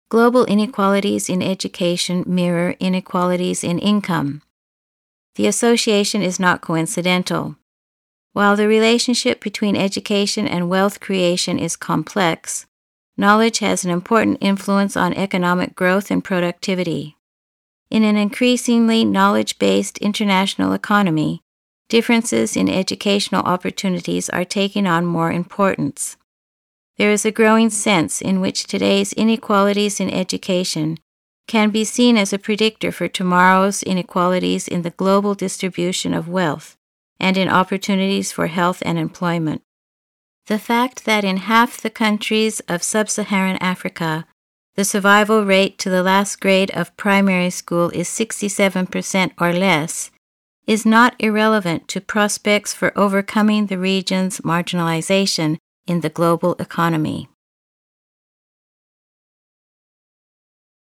Global inequalities in education mirror inequalities in income. The association is not coincidental. While the relationship between education and wealth creation is complex, knowledge has an important influence on economic growth and productivity. In an increasingly knowledge-based international economy, differences in educational opportunities are taking on more importance. There is a growing sense in which today's inequalities in education can be seen as a predictor for tomorrow's inequalities in the global distribution of wealth and in opportunities for health and employment. The fact that in half the countries of sub-Saharan Africa, the survival rate to the last grade of primary school is 67% or less is not irrelevant to prospects for overcoming the region's marginalization in the global economy.